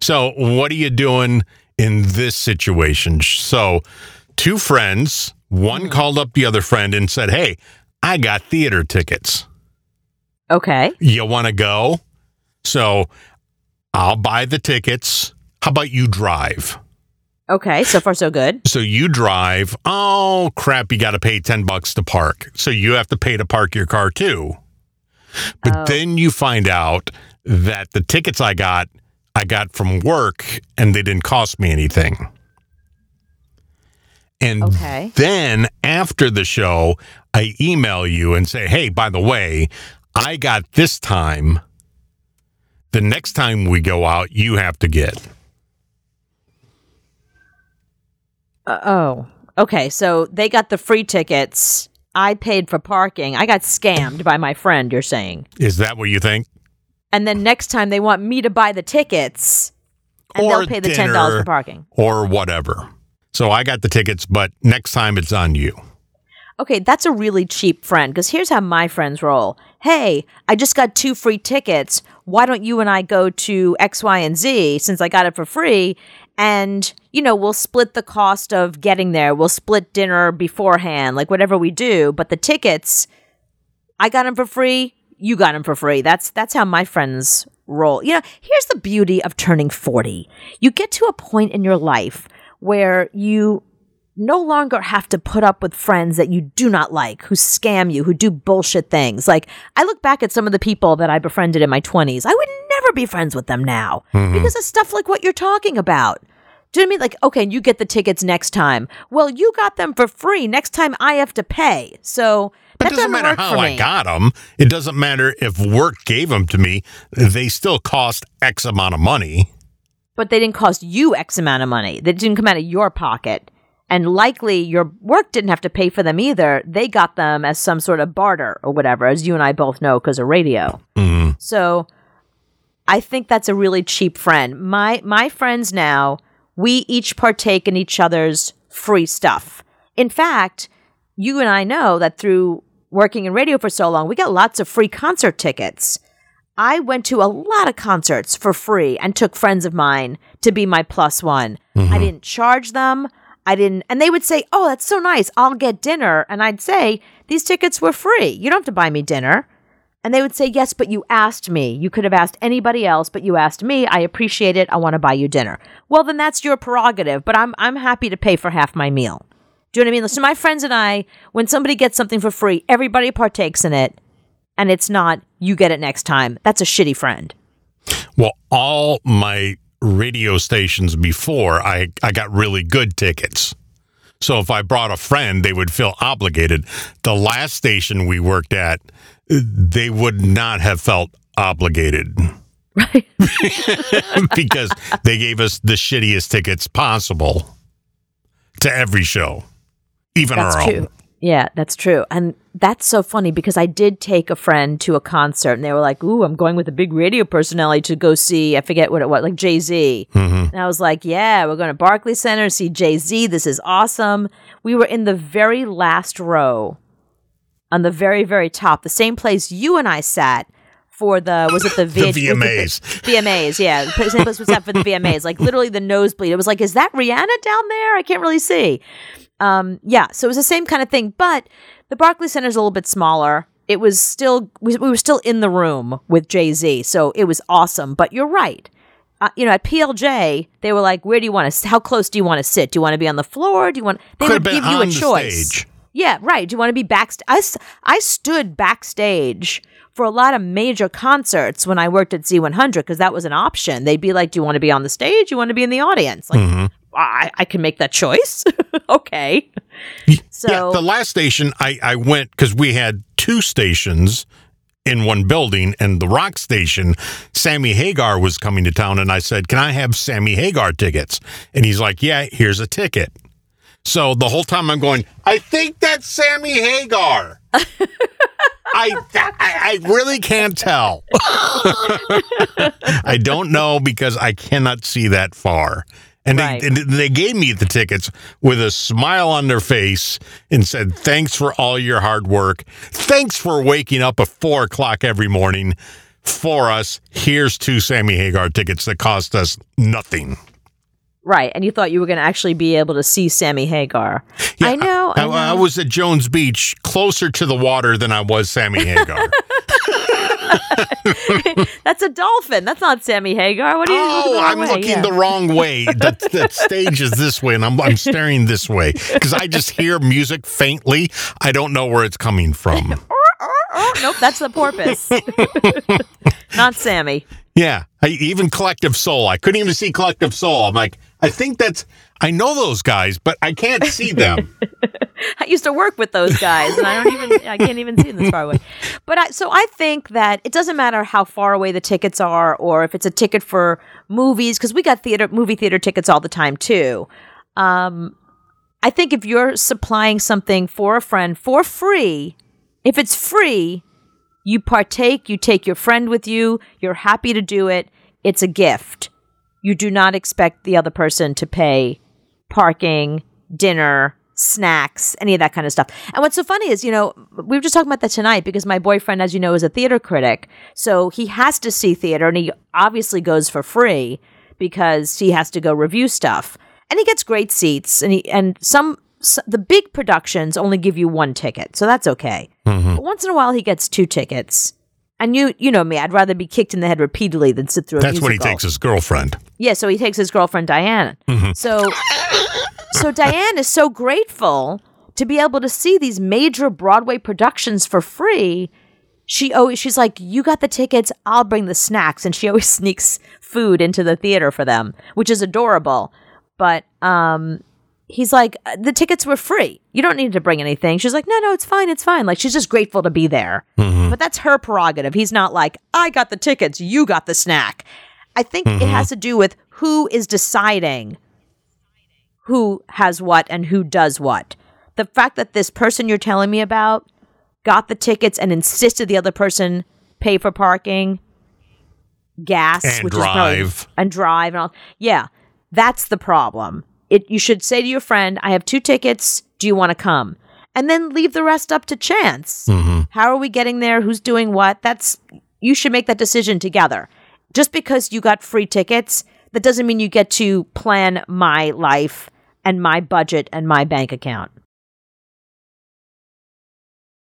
So what are you doing in this situation? So 2 friends, one called up the other friend and said, hey, I got theater tickets. Okay. You want to go? So I'll buy the tickets. How about you drive? Okay, so far so good. So you drive. Oh, crap, you got to pay $10 to park. So you have to pay to park your car too. But then you find out that the tickets I got from work and they didn't cost me anything. And then after the show, I email you and say, hey, by the way, I got this time. The next time we go out, you have to get. Okay. So they got the free tickets. I paid for parking. I got scammed by my friend, you're saying. Is that what you think? And then next time they want me to buy the tickets and or they'll pay the dinner, $10 for parking. Or whatever. So I got the tickets, but next time it's on you. Okay, that's a really cheap friend because here's how my friends roll. Hey, I just got 2 free tickets. Why don't you and I go to X, Y, and Z since I got it for free? And, we'll split the cost of getting there. We'll split dinner beforehand, like whatever we do. But the tickets, I got them for free. You got them for free. That's how my friends roll. Here's the beauty of turning 40. You get to a point in your life where you no longer have to put up with friends that you do not like, who scam you, who do bullshit things. Like, I look back at some of the people that I befriended in my 20s. I would never be friends with them now because of stuff like what you're talking about. Do you know what I mean? Like, okay, you get the tickets next time. Well, you got them for free. Next time I have to pay. So that doesn't matter how I got them. It doesn't matter if work gave them to me. They still cost X amount of money. But they didn't cost you X amount of money. They didn't come out of your pocket. And likely your work didn't have to pay for them either. They got them as some sort of barter or whatever, as you and I both know because of radio. Mm-hmm. So I think that's a really cheap friend. My friends now, we each partake in each other's free stuff. In fact, you and I know that through working in radio for so long, we got lots of free concert tickets. I went to a lot of concerts for free and took friends of mine to be my plus one. Mm-hmm. I didn't charge them. And they would say, oh, that's so nice. I'll get dinner. And I'd say, these tickets were free. You don't have to buy me dinner. And they would say, yes, but you asked me. You could have asked anybody else, but you asked me. I appreciate it. I want to buy you dinner. Well, then that's your prerogative, but I'm happy to pay for half my meal. Do you know what I mean? So my friends and I, when somebody gets something for free, everybody partakes in it. And it's not, you get it next time. That's a shitty friend. Well, all my radio stations before, I got really good tickets. So if I brought a friend, they would feel obligated. The last station we worked at, they would not have felt obligated. Right. Because they gave us the shittiest tickets possible to every show, even That's our true. own. Yeah, that's true. And that's so funny because I did take a friend to a concert and they were like, ooh, I'm going with a big radio personality to go see, I forget what it was, like Jay-Z. Mm-hmm. And I was like, yeah, we're going to Barclays Center to see Jay-Z. This is awesome. We were in the very last row on the very, very top, the same place you and I sat for the VMAs. VMAs, yeah. The same place we sat for the VMAs, like literally the nosebleed. It was like, is that Rihanna down there? I can't really see. Yeah, so it was the same kind of thing, but the Barclays Center is a little bit smaller. It was still, we were still in the room with Jay-Z, so it was awesome. But you're right. At PLJ, they were like, where do you want to, how close do you want to sit? Do you want to be on the floor? They would give you a choice. Stage. Yeah, right. Do you want to be backstage? I stood backstage for a lot of major concerts when I worked at Z100 because that was an option. They'd be like, do you want to be on the stage? Do you want to be in the audience? Like, I can make that choice. Okay. So yeah, the last station I went because we had 2 stations in one building, and the rock station, Sammy Hagar was coming to town, and I said, can I have Sammy Hagar tickets? And he's like, yeah, here's a ticket. So the whole time I'm going, I think that's Sammy Hagar. I really can't tell. I don't know because I cannot see that far. And right. they gave me the tickets with a smile on their face and said, thanks for all your hard work. Thanks for waking up at 4 o'clock every morning. for us. Here's 2 Sammy Hagar tickets that cost us nothing. Right, and you thought you were going to actually be able to see Sammy Hagar. Yeah, I know. I was at Jones Beach, closer to the water than I was Sammy Hagar. That's a dolphin. That's not Sammy Hagar. What are you Oh, I'm looking the wrong way. That stage is this way, and I'm staring this way because I just hear music faintly. I don't know where it's coming from. Nope, that's the porpoise. Not Sammy. Yeah, even Collective Soul. I couldn't even see Collective Soul. I'm like, I know those guys, but I can't see them. I used to work with those guys, and I can't even see them this far away. But I think that it doesn't matter how far away the tickets are, or if it's a ticket for movies, because we got movie theater tickets all the time too. I think if you're supplying something for a friend for free, if it's free, you partake, you take your friend with you, you're happy to do it, it's a gift. You do not expect the other person to pay parking, dinner, snacks, any of that kind of stuff. And what's so funny is, we were just talking about that tonight because my boyfriend, as you know, is a theater critic. So he has to see theater, and he obviously goes for free because he has to go review stuff. And he gets great seats, and the big productions only give you 1 ticket, so that's okay. Mm-hmm. But once in a while, he gets 2 tickets. And you know me, I'd rather be kicked in the head repeatedly than sit through a musical. That's when he takes his girlfriend. Yeah, so he takes his girlfriend, Diane. Mm-hmm. So Diane is so grateful to be able to see these major Broadway productions for free. She's like, you got the tickets, I'll bring the snacks. And she always sneaks food into the theater for them, which is adorable. But he's like, the tickets were free. You don't need to bring anything. She's like, no, it's fine. Like, she's just grateful to be there. Mm-hmm. But that's her prerogative. He's not like, I got the tickets, you got the snack. I think it has to do with who is deciding who has what and who does what. The fact that this person you're telling me about got the tickets and insisted the other person pay for parking, gas, and drive. And all. Yeah, that's the problem. You should say to your friend, I have 2 tickets. Do you want to come? And then leave the rest up to chance. Mm-hmm. How are we getting there? Who's doing what? You should make that decision together. Just because you got free tickets, that doesn't mean you get to plan my life and my budget and my bank account.